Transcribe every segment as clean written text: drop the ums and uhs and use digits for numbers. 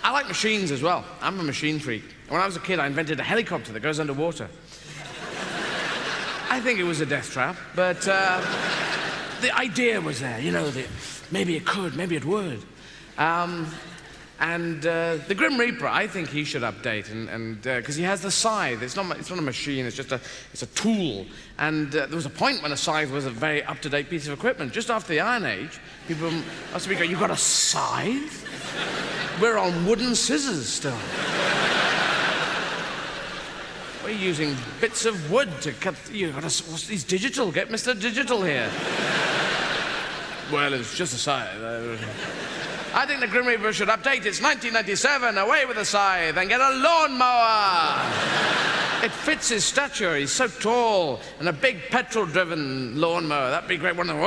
I like machines as well. I'm a machine freak. When I was a kid, I invented a helicopter that goes underwater. I think it was a death trap, but the idea was there, you know, maybe it could, maybe it would. The Grim Reaper, I think he should update, because he has the scythe. It's not a machine, it's a tool. And there was a point when a scythe was a very up-to-date piece of equipment. Just after the Iron Age, people must be going, "You got a scythe? We're on wooden scissors still." We're using bits of wood to cut. He's digital. Get Mr. Digital here. Well, it's just a scythe. I think the Grim Reaper should update. It's 1997. Away with the scythe and get a lawnmower. It fits his stature. He's so tall, and a big petrol-driven lawnmower. That'd be great. One.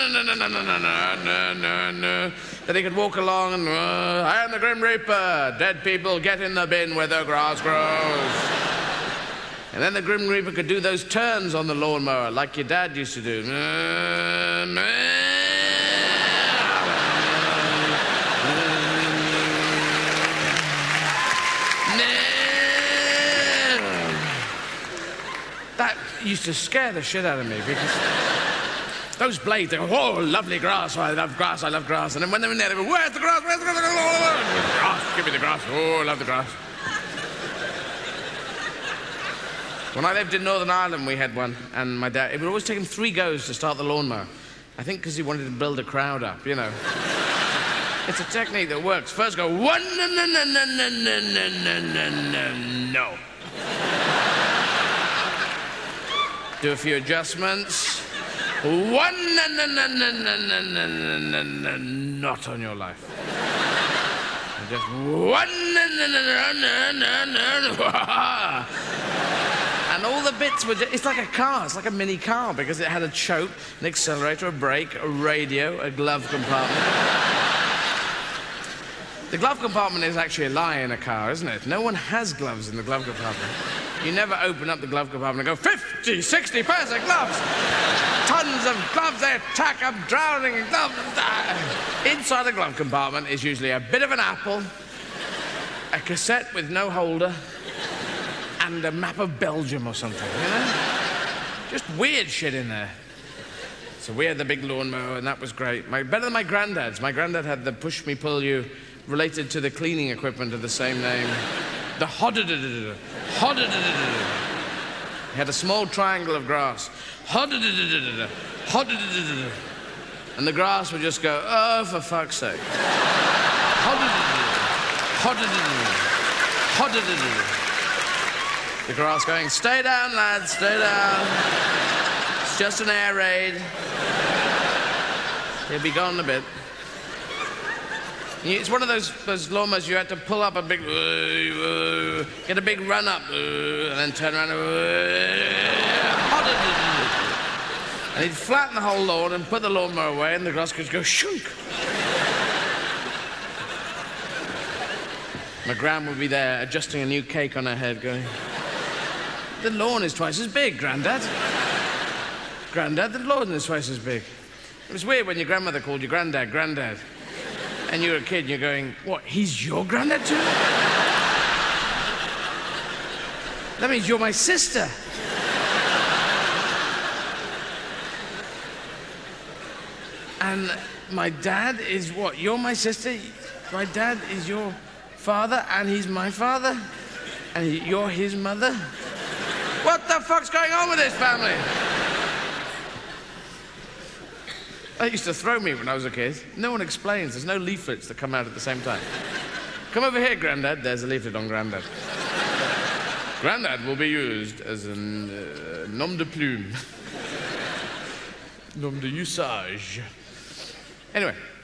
Then he could walk along and I am the Grim Reaper. Dead people, get in the bin where the grass grows. And then the Grim Reaper could do those turns on the lawnmower like your dad used to do. That used to scare the shit out of me because those blades, they go, "Oh, lovely grass, I love grass, I love grass." And then when they're in there, they go, "Where's the grass, where's the grass? Grass, give me the grass, oh, I love the grass." When I lived in Northern Ireland, we had one, and my dad, it would always take him 3 goes to start the lawnmower. I think because he wanted to build a crowd up, you know. It's a technique that works. First go, one, no. Do a few adjustments. One, not on your life. And just one, and all the bits were it's like a car, it's like a mini car because it had a choke, an accelerator, a brake, a radio, a glove compartment. The glove compartment is actually a lie in a car, isn't it? No one has gloves in the glove compartment. You never open up the glove compartment and go, 50, 60 pairs of gloves! Tons of gloves, they attack, I'm drowning in gloves. Inside the glove compartment is usually a bit of an apple, a cassette with no holder, and a map of Belgium or something, you know? Just weird shit in there. So we had the big lawnmower, and that was great. Better than my granddad's. My granddad had the push-me-pull-you related to the cleaning equipment of the same name. The hodda-da-da-da-da. Hodda-da-da-da-da. He had a small triangle of grass. Hodda-da-da-da-da. Hodda-da-da-da-da. And the grass would just go, oh, for fuck's sake. Hodda-da-da-da. Hodda-da-da-da. Hodda-da-da-da. The grass going, stay down, lads, stay down. It's just an air raid. He'll be gone in a bit. It's one of those lawnmowers you had to pull up a big, get a big run up, and then turn around, and he'd flatten the whole lawn and put the lawnmower away, and the grass could go shunk. My gran would be there adjusting a new cake on her head, going, the lawn is twice as big, Grandad. Grandad, the lawn is twice as big. It was weird when your grandmother called you Grandad, Grandad. And you were a kid and you're going, what, he's your Grandad too? That means you're my sister. And my dad is what? You're my sister? My dad is your father and he's my father? And you're his mother? What the fuck's going on with this family? That used to throw me when I was a kid. No one explains. There's no leaflets that come out at the same time. Come over here, Grandad. There's a leaflet on Grandad. Grandad will be used as a nom de plume. Nom de usage. Anyway.